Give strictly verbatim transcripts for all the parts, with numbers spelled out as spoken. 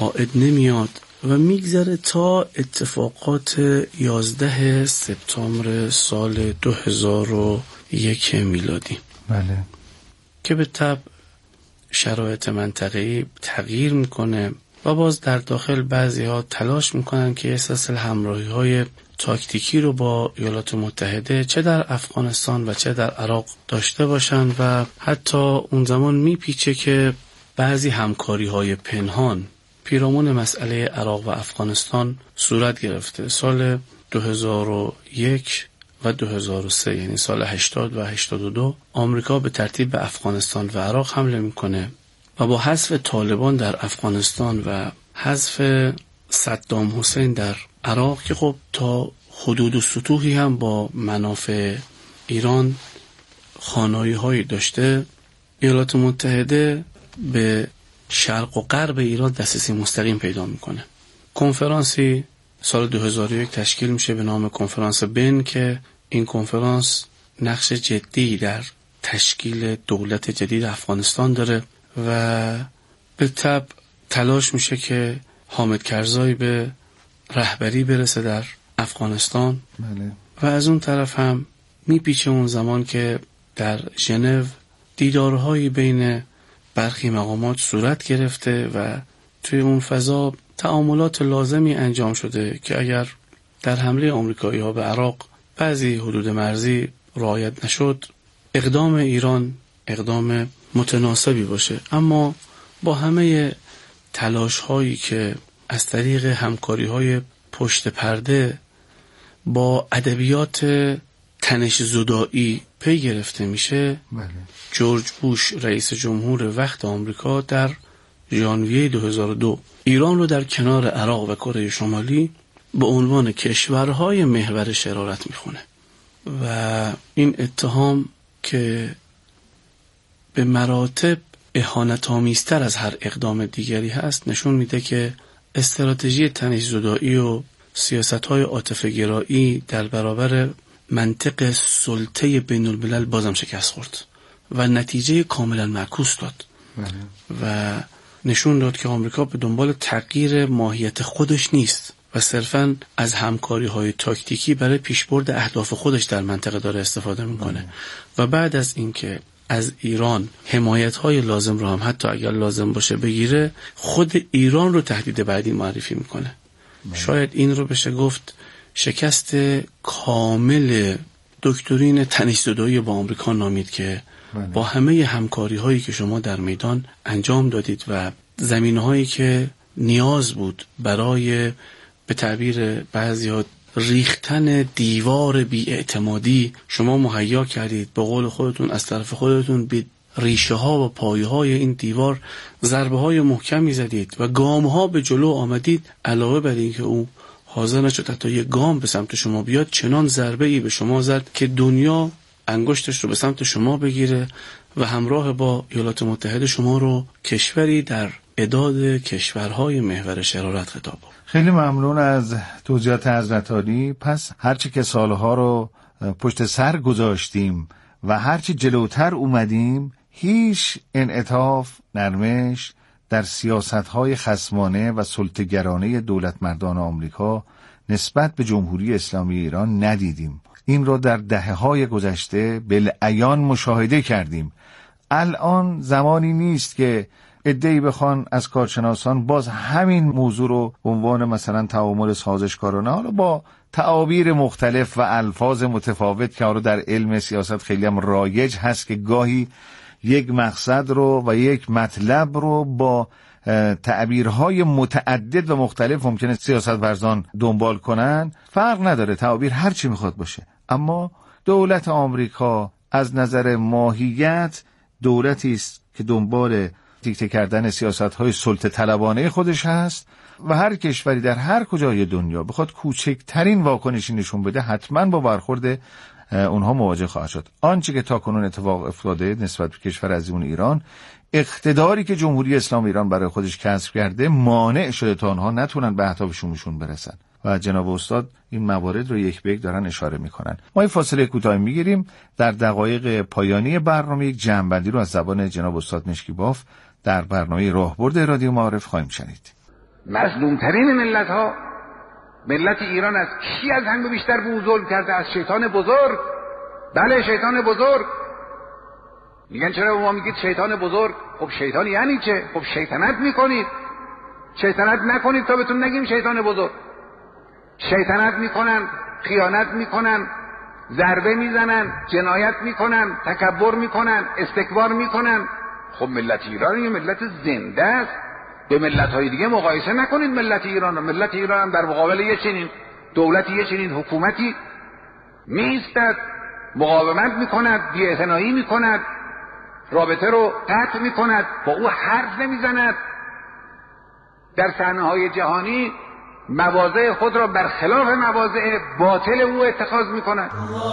عائد نمیاد و میگذره تا اتفاقات یازده سپتامبر سال دو هزار و یک میلادی. بله. که به طب شرایط منطقه‌ای تغییر میکنه و باز در داخل بعضی ها تلاش میکنن که یه سلسله همراهی های تاکتیکی رو با ایالات متحده چه در افغانستان و چه در عراق داشته باشن و حتی اون زمان میپیچه که بعضی همکاری های پنهان پیرامون مسئله عراق و افغانستان صورت گرفته. سال دو هزار و یک و دو هزار و سه، یعنی سال هشتاد و هشتاد و دو، آمریکا به ترتیب به افغانستان و عراق حمله میکنه و با حذف طالبان در افغانستان و حذف صدام حسین در عراق که خب تا حدود و سطوحی هم با منافع ایران خانایی هایی داشته، ایالات متحده به شرق و غرب ایران دسترسی مستقیم پیدا میکنه. کنفرانسی سال دو هزار و یک تشکیل میشه به نام کنفرانس بن که این کنفرانس نقش جدی در تشکیل دولت جدید افغانستان داره و به طب تلاش میشه که حامد کرزای به رهبری برسه در افغانستان. بله. و از اون طرف هم میپیچه اون زمان که در ژنو دیدارهایی بین برخی مقامات صورت گرفته و توی اون فضا تعاملات لازمی انجام شده که اگر در حمله آمریکایی ها به عراق بعضی حدود مرزی رعایت نشد، اقدام ایران اقدام متناسبی باشه. اما با همه تلاش هایی که از طریق همکاری های پشت پرده با ادبیات تنش زدایی پی گرفته میشه، بله. جورج بوش رئیس جمهور وقت آمریکا در ژانویه دو هزار و دو ایران رو در کنار عراق و کره شمالی به عنوان کشورهای محور شرارت میخونه و این اتهام که به مراتب اهانت‌آمیزتر از هر اقدام دیگری هست نشون میده که استراتژی تنش زدایی و سیاست‌های عاطفه‌گرایی در برابر منطق سلطه بین الملل بازم شکست خورد و نتیجه کاملا معکوس داد و نشون داد که آمریکا به دنبال تغییر ماهیت خودش نیست و صرفاً از همکاری‌های تاکتیکی برای پیشبرد اهداف خودش در منطقه داره استفاده میکنه و بعد از اینکه از ایران حمایت‌های لازم رو هم حتی اگر لازم باشه بگیره، خود ایران رو تهدید بعدی معرفی میکنه. بله. شاید این رو بشه گفت شکست کامل دکترین تنش زدایی با آمریکا نامید که بله. با همه همکاری هایی که شما در میدان انجام دادید و زمین هایی که نیاز بود برای به تعبیر بعضی‌ها ریختن دیوار بی‌اعتمادی شما مهیا کردید، به قول خودتون از طرف خودتون به ریشه ها و پایه های این دیوار ضربه های محکمی زدید و گام ها به جلو آمدید. علاوه بر این که او حاضر نشد حتی یک گام به سمت شما بیاد، چنان ضربه ای به شما زد که دنیا انگشتش رو به سمت شما بگیره و همراه با ایالات متحده شما رو کشوری در اعداد کشورهای محور شرارت خطاب. خیلی ممنون از توضیحات حضرت عالی. پس هرچی که سالها رو پشت سر گذاشتیم و هرچی جلوتر اومدیم، هیچ انعطاف، نرمش در سیاست‌های خصمانه و سلطه‌گرانه دولتمردان آمریکا نسبت به جمهوری اسلامی ایران ندیدیم. این را در دهه‌های گذشته بالعیان مشاهده کردیم. الان زمانی نیست که عده‌ای بخوان از کارشناسان باز همین موضوع رو به عنوان مثلا تعامل سازشکارانه، حالا با تعابیر مختلف و الفاظ متفاوت که حالا در علم سیاست خیلی هم رایج هست که گاهی یک مقصد رو و یک مطلب رو با تعبیرهای متعدد و مختلف ممکنه سیاست‌ورزان دنبال کنن. فرق نداره تعبیر هر چی میخواد باشه، اما دولت آمریکا از نظر ماهیت دولتی است که دنبال دیکته کردن سیاست‌های سلطه طلبانه خودش هست و هر کشوری در هر کجای دنیا بخواد کوچکترین واکنشی نشون بده حتما با برخورد اونها مواجه خواهد شد. آنچه که تاکنون اتفاق افتاده نسبت به کشور عظیم ایران، اقتداری که جمهوری اسلامی ایران برای خودش کسب کرده مانع شده تا آنها نتونن به اهدافشون برسن و جناب استاد این موارد رو یک به یک دارن اشاره میکنن. ما این فاصله کوتاه میگیریم. در دقایق پایانی برنامه یک جمع‌بندی رو از زبان جناب استاد مشکیباف در برنامه راهبرد رادیو معارف خواهیم شنید. مظلومترین ملت ها، ملت ایران از کی از همه بیشتر به او ظلم کرده؟ از شیطان بزرگ. بله شیطان بزرگ. میگن چرا ما میگید شیطان بزرگ؟ خب شیطان یعنی چه؟ خب شیطنت میکنید. شیطنت نکنید تا بهتون نگیم شیطان بزرگ. شیطنت میکنن، خیانت میکنن، ضربه میزنن، جنایت میکنن، تکبر میکنن، استکبار میکنن. خب ملت ایران یه ملت زنده است. به ملت‌های دیگه مقایسه نکنید ملت ایران رو. ملت ایران هم در مقابل یه چنین دولتی، یه چنین حکومتی میستد، مقاومت میکند، بی‌اعتنایی میکند، رابطه رو قطع میکند، با او حرف نمیزند، در صحنه‌های جهانی مواضع خود را برخلاف مواضع باطل او اتخاذ میکند.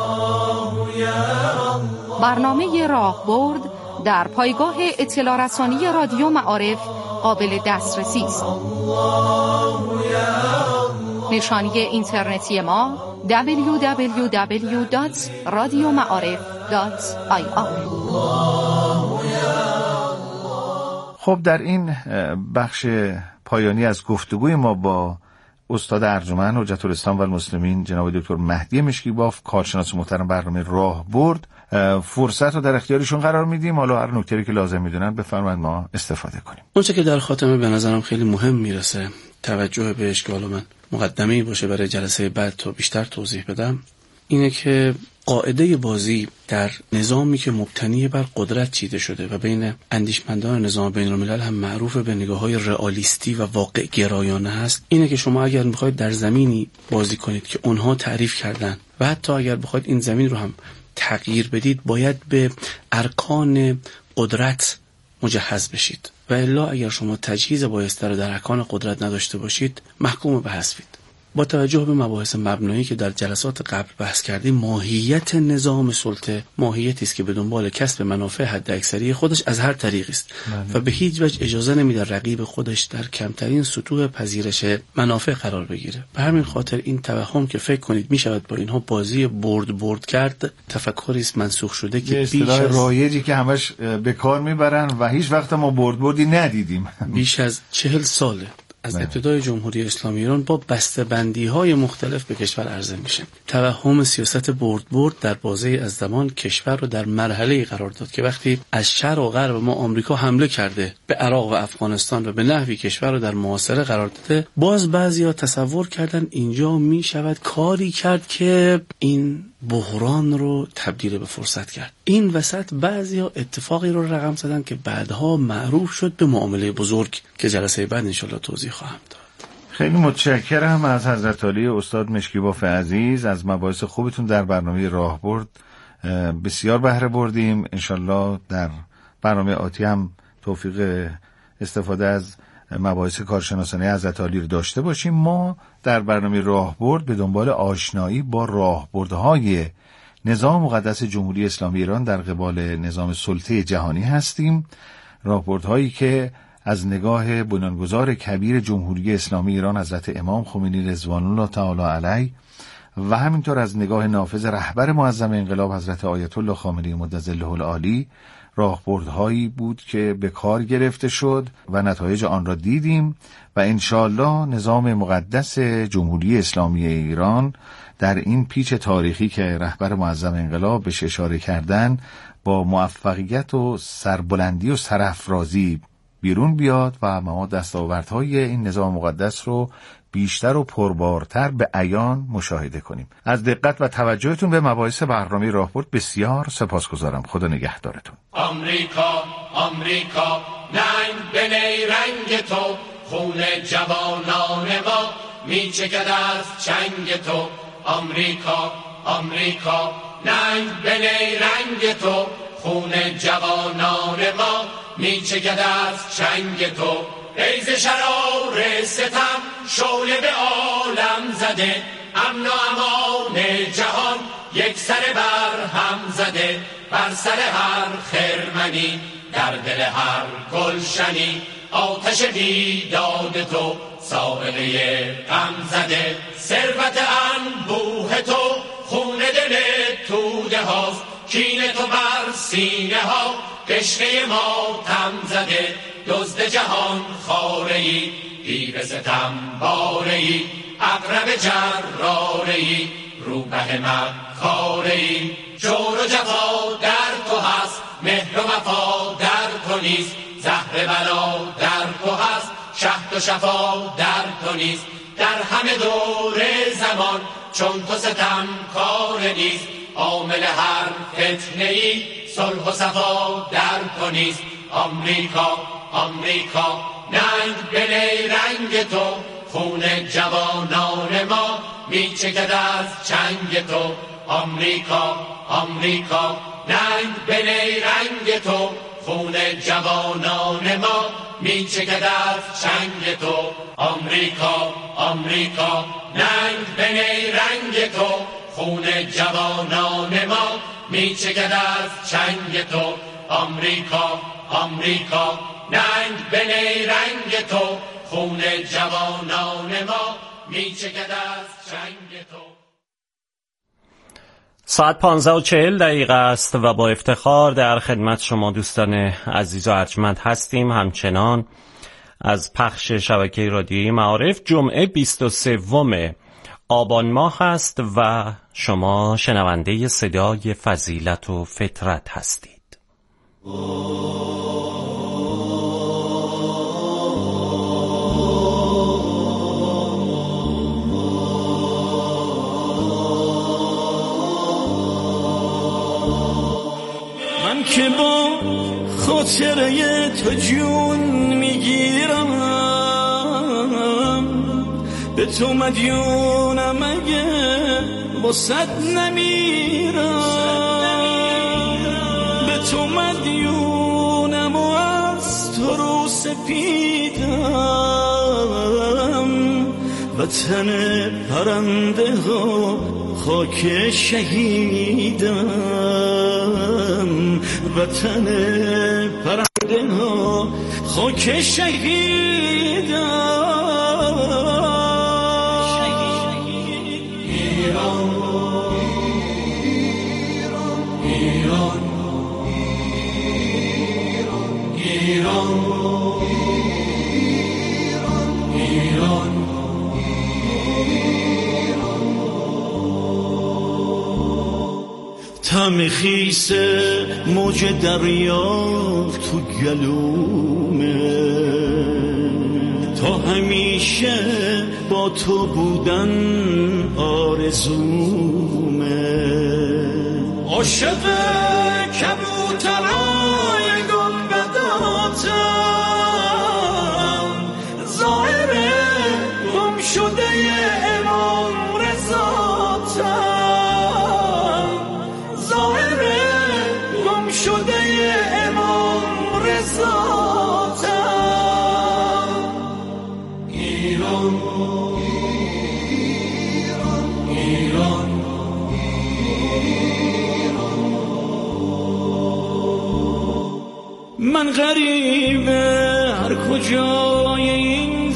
برنامه راهبرد در پایگاه اطلاع رسانی رادیو معارف قابل دسترسی است. نشانی اینترنتی ما دبلیو دبلیو دبلیو دات رادیو معارف دات آی آر. خب در این بخش پایانی از گفتگوی ما با استاد ارجمند حجت الاسلام و المسلمین جناب دکتر مهدی مشکیباف، کارشناس محترم برنامه راهبرد، فرصت رو در اختیارشون قرار میدیم. حالا هر نکته‌ای که لازم میدونن بفرمایید ما استفاده کنیم. اونچه که در خاتمه به نظرم خیلی مهم میرسه توجه بهش که حالا من مقدمه‌ای باشه برای جلسه بعد تا بیشتر توضیح بدم، اینه که قاعده بازی در نظامی که مبتنی بر قدرت چیده شده و بین اندیشمندان نظام بین الملل هم معروف به نگاه‌های رئالیستی و واقع گرایانه هست، اینه که شما اگر میخواید در زمینی بازی کنید که اونها تعریف کردن و حتی اگر بخواید این زمین رو هم تغییر بدید، باید به ارکان قدرت مجهز بشید و الا اگر شما تجهیز بایسته رو در ارکان قدرت نداشته باشید محکوم به حذفید. با توجه به مباحث مبنایی که در جلسات قبل بحث کردیم، ماهیت نظام سلطه ماهیتی است که به دنبال کسب منافع حداکثری خودش از هر طریقی است و به هیچ وجه اجازه نمیده رقیب خودش در کمترین سطوح پذیرش منافع قرار بگیره. به همین خاطر این توهم که فکر کنید میشود با اینها بازی برد برد کرد، تفکری است منسوخ شده که بیش از رایجی که همش به کار میبرن و هیچ وقت ما برد بردی ندیدیم. بیش از چهل ساله از ابتدای جمهوری اسلامی ایران با بسته‌بندی‌های مختلف به کشور عرضه میشه. توهم سیاست برد برد در بازه از زمان کشور رو در مرحله‌ای قرار داد که وقتی از شرق و غرب ما آمریکا حمله کرده به عراق و افغانستان و به نحوی کشور رو در محاصره قرار داده، باز بعضیا تصور کردن اینجا میشود کاری کرد که این بحران رو تبدیل به فرصت کرد. این وسط بعضیا اتفاقی رو رقم زدن که بعدها معروف شد به معامله بزرگ که جلسه بعد انشالله توضیح خواهم داد. خیلی متشکرم از حضرت عالی استاد مشکیباف عزیز. از مباحث خوبتون در برنامه راهبرد بسیار بهره بردیم. انشالله در برنامه آتی هم توفیق استفاده از مباحث کارشناسانه حضرت عالی رو داشته باشیم. ما در برنامه راهبرد به دنبال آشنایی با راهبردهای نظام مقدس جمهوری اسلامی ایران در قبال نظام سلطه جهانی هستیم، راهبردهایی که از نگاه بنیانگذار کبیر جمهوری اسلامی ایران حضرت امام خمینی رضوان الله تعالی علیه و همینطور از نگاه نافذ رهبر معظم انقلاب حضرت آیت الله خامنه‌ای مدظله العالی راهبردهایی بود که به کار گرفته شد و نتایج آن را دیدیم و انشاءالله نظام مقدس جمهوری اسلامی ایران در این پیچ تاریخی که رهبر معظم انقلاب بهش اشاره کردن با موفقیت و سربلندی و سرافرازی بیرون بیاد و ما دستاوردهای این نظام مقدس رو بیشتر و پربارتر به عیان مشاهده کنیم. از دقت و توجهتون به مباحث برنامه راهبرد بسیار سپاسگزارم. خدا نگهدارتون. آمریکا آمریکا ننگ به نیرنگ تو، خون جوانان ما میچکد از چنگ تو. آمریکا آمریکا ننگ به نیرنگ تو، خون جوانان ما میچکد از چنگ تو. ای ز شرار ستم شعله به عالم زده، امن و امان جهان یک سر بر هم زده. بر سر هر خرمنی در دل هر گلشنی، آتش بیداد تو صاعقه غم زده. ثروت انبوه تو خون دل توده هاست، کین تو بر سینه ها قشقه ما تم زده. دزد جهان خاره‌ای تیر ستم باره‌ای، عقرب جراره‌ای، روبه مکاره‌ای. جور و جفا در تو هست، مهر و وفا در تو نیست. زهر بلا در تو هست، شهد و شفا در تو نیست. در همه دور زمان چون تو ستم کار نیست. عامل هر فتنه‌ای صلح و صفا در تو نیست. آمریکا آمریکا ننگ به نیرنگ تو، خون جوانان ما میچکد از چنگ تو. آمریکا آمریکا ننگ به نیرنگ تو، خون جوانان ما میچکد از چنگ تو. آمریکا آمریکا ننگ به نیرنگ تو، خون جوانان ما میچکد از چنگ تو. آمریکا آمریکا ننگ به نیرنگ تو، خون جوانان ما میچکد از چنگ تو. ساعت پانزده و چهل دقیقه است و با افتخار در خدمت شما دوستان عزیز و ارجمند هستیم، همچنان از پخش شبکه رادیویی معارف. جمعه بیست و سوم آبان ماه است و شما شنونده صدای فضیلت و فطرت هستید. من که با خاطره تو جون میگیرم، به تو مدیونم اگه با صد نمیرم. به تو مدیونم و از تو رو سپیدم. وطن پرنده ها خاک شهیدم. وطن پرنده ها خاک شهیدم. ایران ایران ایران ایران طعم خیس موج دریا تو گلومه، تا همیشه با تو بودن آرزومه. عاشق کبوترای گنبداتم، ظاهر گم شده امام رضاتم. ظاهر گم شده امام رضاتم. ایران ایران من غریب هر کجای این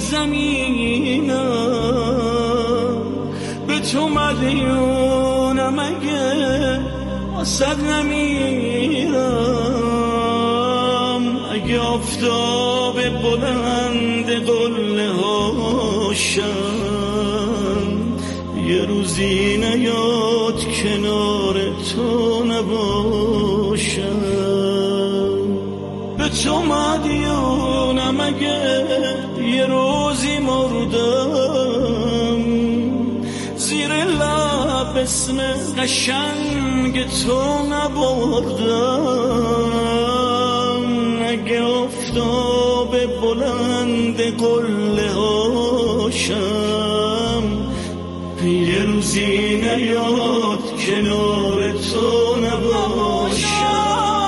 زمینم، به تو مدیونم اگه واسد نمیرم. اگه آفتاب بلند قله هاشم یه روزی نیاد کنار تو نباشم. به تو مدیونم اگه یه روزی مردم، زیر لب اسم قشنگ تو نبردم. اگه آفتاب بلند قله هاشم یه روزی نیاد کنار تو نباشم.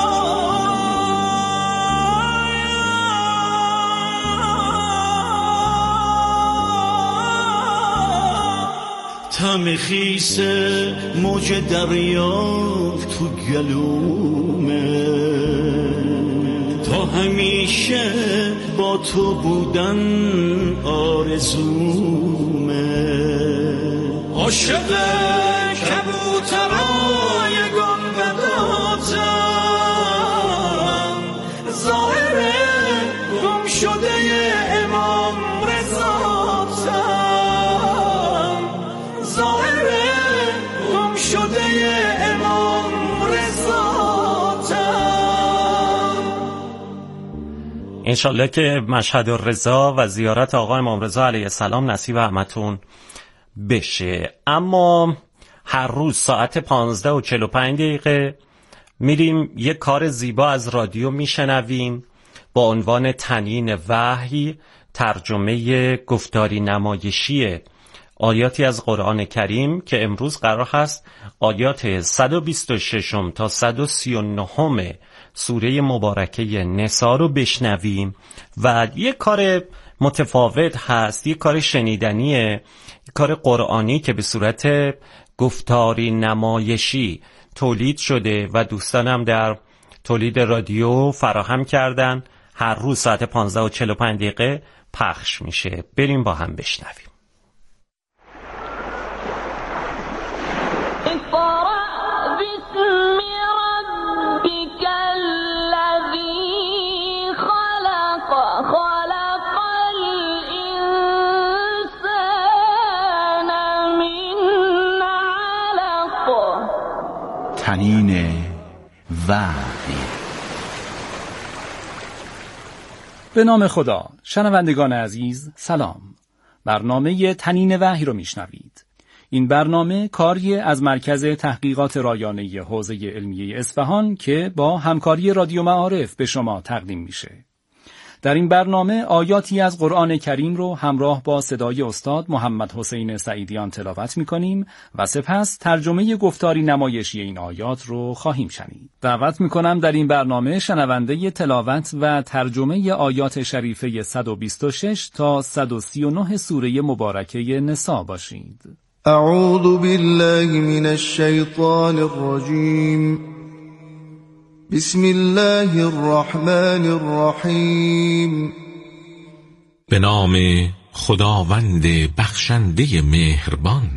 طعم خیس موج دریا تو گلومه، تا همیشه با تو بودن آرزومه. عاشق کبوترای گنبداتم، ظاهر گم شده امام رضا. انشالله که مشهد الرضا و زیارت آقا امام رضا علیه السلام نصیب همتون بشه. اما هر روز ساعت پانزده و چهل و پنج دقیقه میریم یه کار زیبا از رادیو میشنویم با عنوان تنین وحی، ترجمه گفتاری نمایشی آیاتی از قرآن کریم که امروز قرار هست آیات صد و بیست و شش تا صد و سی و نه سوره مبارکه نساء رو بشنویم. و یه کار متفاوت هست، یه کار شنیدنیه، یه کار قرآنی که به صورت گفتاری نمایشی تولید شده و دوستانم در تولید رادیو فراهم کردن. هر روز ساعت پانزده و چهل و پنج دقیقه پخش میشه. بریم با هم بشنویم. تنین وحی. به نام خدا. شنوندگان عزیز سلام. برنامه تنین وحی رو میشنوید. این برنامه کاری از مرکز تحقیقات رایانه حوزه علمیه اصفهان که با همکاری رادیو معارف به شما تقدیم میشه. در این برنامه آیاتی از قرآن کریم رو همراه با صدای استاد محمد حسین سعیدیان تلاوت میکنیم و سپس ترجمه گفتاری نمایشی این آیات رو خواهیم شنید. دعوت میکنم در این برنامه شنونده تلاوت و ترجمه آیات شریفه صد و بیست و شش تا صد و سی و نه سوره مبارکه نساء باشید. اعوذ بالله من الشیطان الرجیم. بسم الله الرحمن الرحیم. به نام خداوند بخشنده مهربان.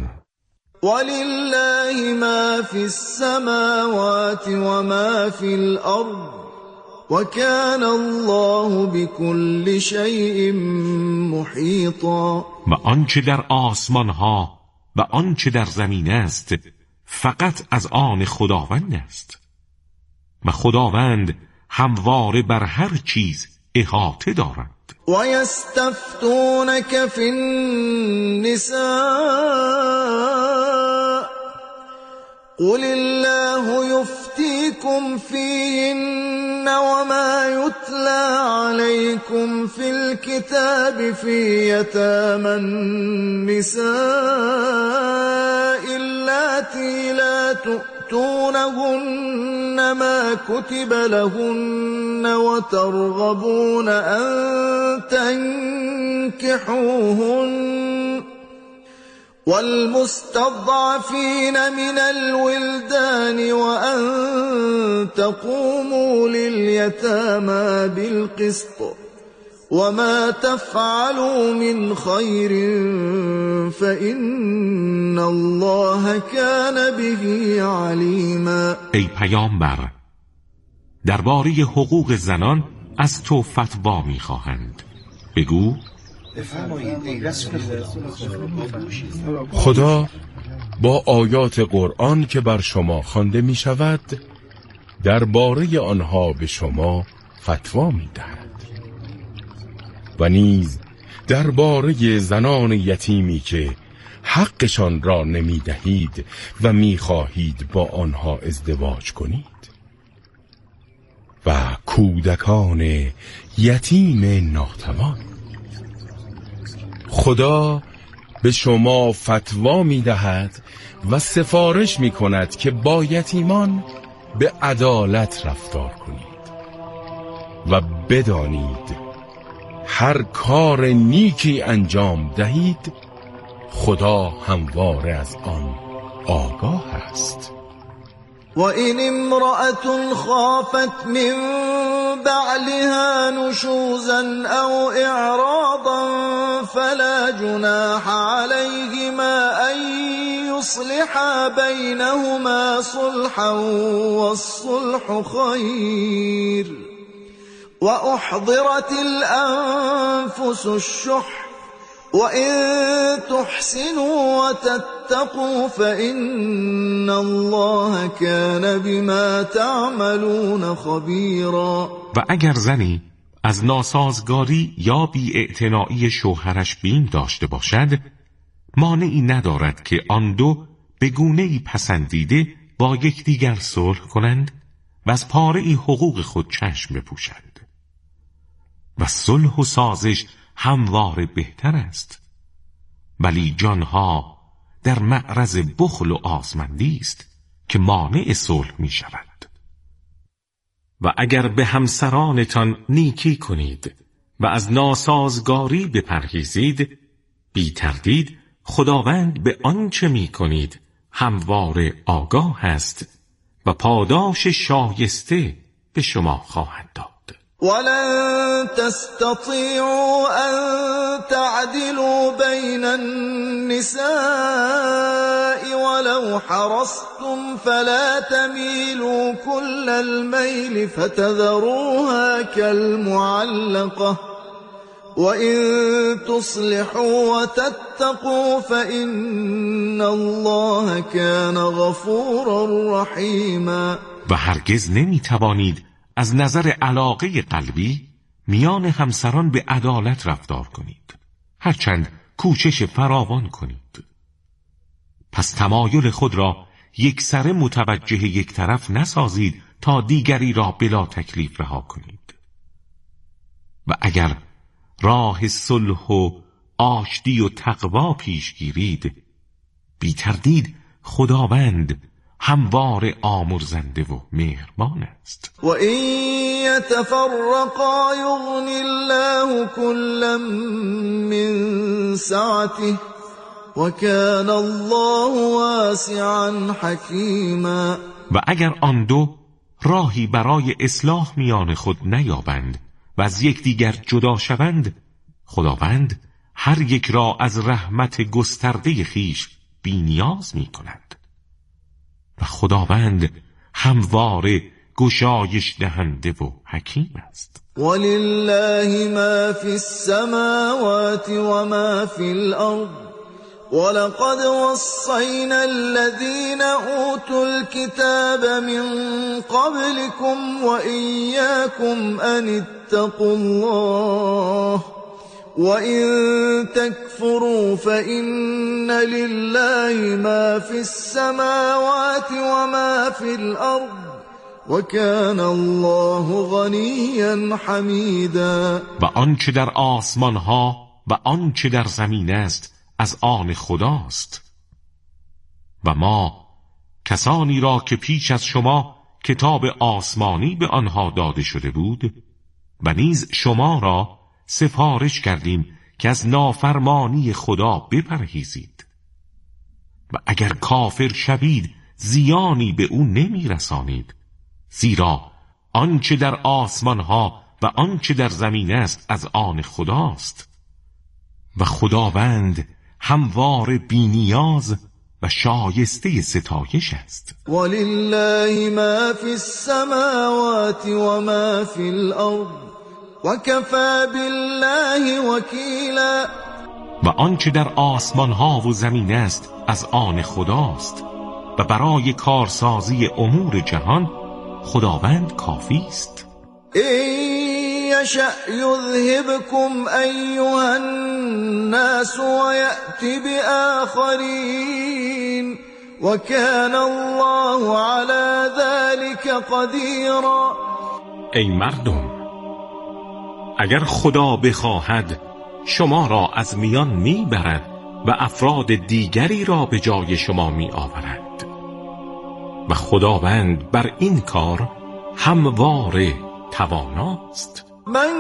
ولله ما فی السماوات و ما فی الارض و کان الله بكل شیء محیطا. و آنچه در آسمان ها و آنچه در زمین است فقط از آن خداوند است و خداوند همواره بر هر چیز احاطه دارد. و یستفتونک فی النساء قل الله یفتیکم فیهن و ما یتلی علیکم فی الكتاب فی یتامی النساء اللاتی لا تؤتونهن ما كتب لهن وترغبون أن تنكحوهن والمستضعفين من الولدان وأن تقوموا لليتامى بالقسط وما تفعلوا من خير فإن الله كان به عليما. ای پیامبر، درباره حقوق زنان از تو فتوا می‌خواهند. بگو خدا با آیات قرآن که بر شما خوانده می‌شود درباره آنها به شما فتوا می‌دهد و نیز درباره زنان یتیمی که حقشان را نمی دهید و می خواهید با آنها ازدواج کنید و کودکان یتیم ناتوان. خدا به شما فتوا می دهد و سفارش می کند که با یتیمان به عدالت رفتار کنید و بدانید هر کار نیکی انجام دهید خدا همواره از آن آگاه است. و این امرأة خافت من بعلها نشوزا او اعراضا فلا جناح عليهما ان يصلحا بينهما صلحا والصلح خير وأحضرت الأنفس الشح وإن تحسنوا وتتقوا فإن الله كان بما تعملون خبيرا. و اگر زنی از ناسازگاری یا بی‌اعتنایی شوهرش بیم داشته باشد، مانعی ندارد که آن دو به گونه‌ای پسندیده با یکدیگر صلح کنند و از پاره‌ای حقوق خود چشم بپوشند. و صلح و سازش همواره بهتر است، ولی جانها در معرض بخل و آزمندی است که مانع صلح می شود. و اگر به همسرانتان نیکی کنید و از ناسازگاری بپرهیزید، بی تردید خداوند به آنچه می کنید همواره آگاه است و پاداش شایسته به شما خواهد داد. ولن تستطيعوا أن تعدلوا بين النساء ولو حرصتم فلا تميلوا كل الميل فتذروها كالمعلقة وإن تصلحوا وتتقوا فإن الله كان غفورا رحيما. و هرگز نمی توانید از نظر علاقه قلبی میان همسران به عدالت رفتار کنید، هرچند کوشش فراوان کنید. پس تمایل خود را یک سره متوجه یک طرف نسازید تا دیگری را بلا تکلیف رها کنید. و اگر راه صلح و آشتی و تقوا پیش گیرید، بی تردید خداوند همواره آمرزنده و مهربان است. و این یتفرقا یغنی الله کلا من سعته و کان الله واسعا حکیما. و اگر آن دو راهی برای اصلاح میان خود نیابند و از یکدیگر جدا شوند، خداوند هر یک را از رحمت گسترده خویش بی‌نیاز می‌کند. و خداوند همواره گشایش دهنده و حکیم است. ولله ما فی السماوات و ما فی الارض ولقد وصینا الذین اوتوا الكتاب من قبلكم و ایاکم ان اتقوا الله وَإِن تَكْفُرُوا فَإِنَّ لِلَّهِ مَا فِي السَّمَاوَاتِ وَمَا فِي الْأَرْضِ وَكَانَ اللَّهُ غَنِيًّا حَمِيدًا. و آنچه در آسمان ها و آنچه در زمین است از آن خداست. و ما کسانی را که پیش از شما کتاب آسمانی به آنها داده شده بود و نیز شما را سفارش کردیم که از نافرمانی خدا بپرهیزید. و اگر کافر شوید زیانی به او نمی رسانید، زیرا آنچه در آسمان ها و آنچه در زمین است از آن خداست و خداوند همواره بی‌نیاز و شایسته ستایش است. ولله ما فی السماوات و ما فی الارض وَكَفَى بِاللَّهِ وَكِيلًا. و آنچه در آسمان ها و زمین است از آن خداست و برای کارسازی امور جهان خداوند کافی است. إِن يَشَأْ يُذْهِبْكُمْ أَيُّهَا النَّاسُ وَيَأْتِ بِآخَرِينَ وَكَانَ اللَّهُ عَلَى ذَلِكَ قَدِيرًا. ای مردم، اگر خدا بخواهد شما را از میان میبرد و افراد دیگری را به جای شما می آورد و خداوند بر این کار همواره تواناست. من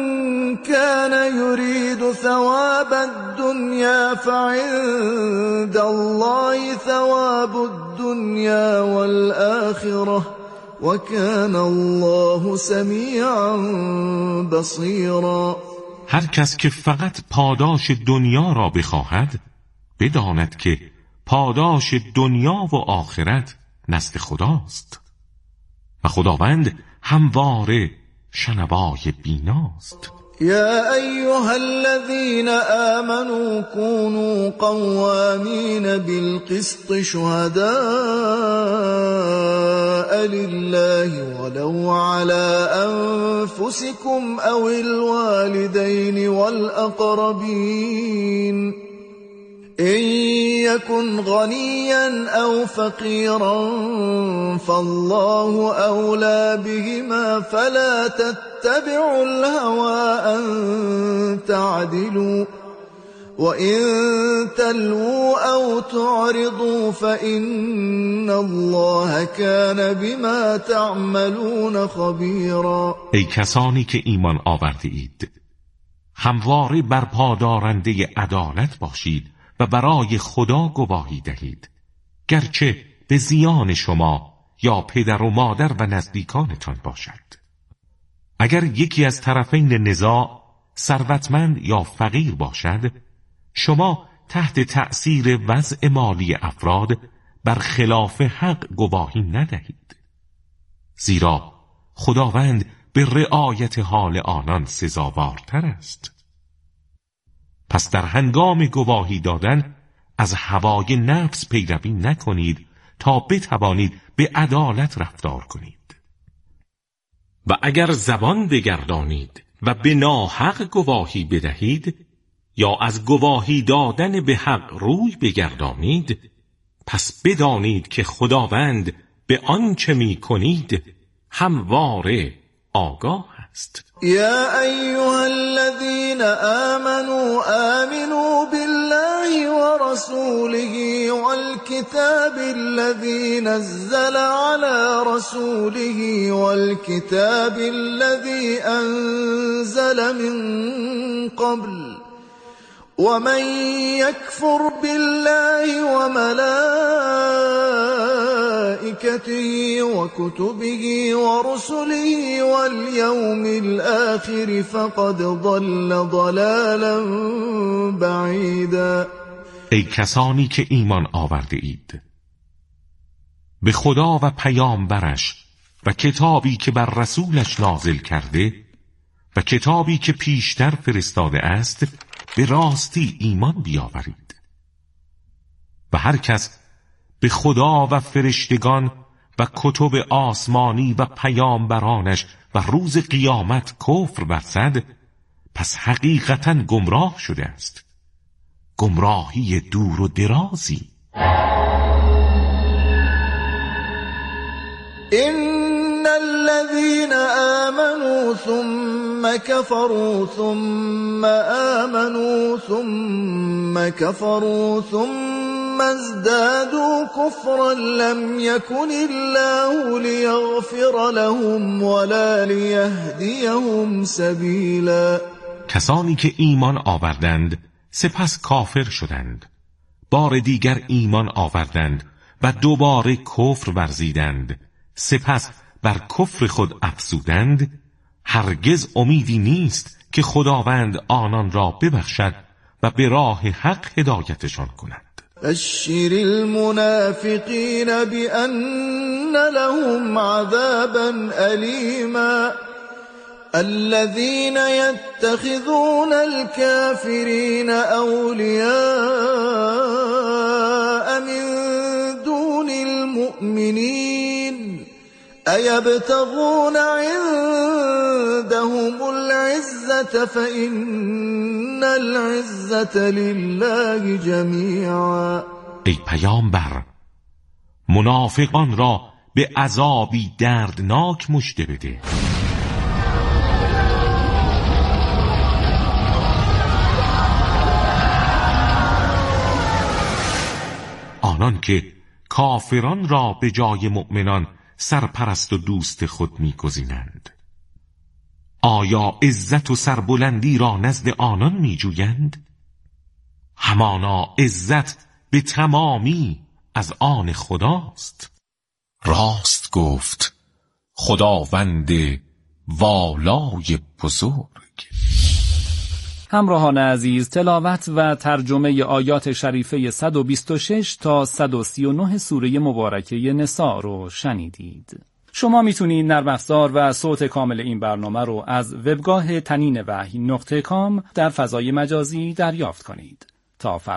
كان يريد ثواب الدنيا فعند الله ثواب الدنيا والآخرة وَكَانَ اللَّهُ سَمِيعًا بَصِيرًا. هر کس که فقط پاداش دنیا را بخواهد بداند که پاداش دنیا و آخرت نزد خداست و خداوند همواره شنوای بیناست. يا أيها الذين آمنوا كونوا قوامين بالقسط شهداء لله ولو على أنفسكم أو الوالدين والأقربين إن يكن غنيا أو فقيرا فالله أولى بهما فلا تتبعوا الهوى أن تعدلوا وإن تلووا أو تعرضوا فإن الله كان بما تعملون خبيرا. ای کسانی که ایمان آورده اید، همواره برپادارنده عدالت باشید و برای خدا گواهی دهید، گرچه به زیان شما یا پدر و مادر و نزدیکانتان باشد. اگر یکی از طرفین نزاع ثروتمند یا فقیر باشد، شما تحت تأثیر وضع مالی افراد بر خلاف حق گواهی ندهید، زیرا خداوند به رعایت حال آنان سزاوارتر است. پس در هنگام گواهی دادن از هوای نفس پیروی نکنید تا بتوانید به عدالت رفتار کنید. و اگر زبان بگردانید و به ناحق گواهی بدهید یا از گواهی دادن به حق روی بگردانید، پس بدانید که خداوند به آنچه می کنید همواره آگاه است. يا أيها الذين آمنوا آمنوا بالله ورسوله والكتاب الذي نزل على رسوله والكتاب الذي أنزل من قبل ومن يكفر بالله وملائكته وكتبه ورسله واليوم الآخر فقد ضل ضلالا بعیدا. ای کسانی که ایمان آورده اید، به خدا و پیامبرش و کتابی که بر رسولش نازل کرده و کتابی که پیشتر فرستاده است به راستی ایمان بیاورید. و هر کس به خدا و فرشتگان و کتب آسمانی و پیامبرانش و روز قیامت کفر ورزد، پس حقیقتا گمراه شده است، گمراهی دور و درازی. إن الذين آمنوا ثم كفروا ثم آمنوا ثم كفروا ثم ازدادوا كفرا لم يكن الله ليغفر لهم ولا ليهديهم سبيلا. کسانی که ایمان آوردند سپس کافر شدند، بار دیگر ایمان آوردند و دوباره کفر ورزیدند، سپس بر کفر خود افزودند، هرگز امیدی نیست که خداوند آنان را ببخشد و به راه حق هدایتشان کند. بشر المنافقین بأن لهم عذابا ألیما الذين يتخذون الكافرين أولياء من دون المؤمنين أيبتغون عندهم العزة فإن العزة لله جميعا. ای پیامبر، منافقان را به عذابی دردناک مژده بده. آنان که کافران را به جای مؤمنان سرپرست و دوست خود می‌گزینند، آیا عزت و سربلندی را نزد آنان می‌جویند؟ همانا عزت به تمامی از آن خداست. راست گفت خداوند والای بزرگ. همراهان عزیز، تلاوت و ترجمه آیات شریفه صد و بیست و شش تا صد و سی و نه سوره مبارکه نساء رو شنیدید. شما میتونید نرم افزار و صوت کامل این برنامه رو از وبگاه تنین وحی نقطه کام در فضای مجازی دریافت کنید. تا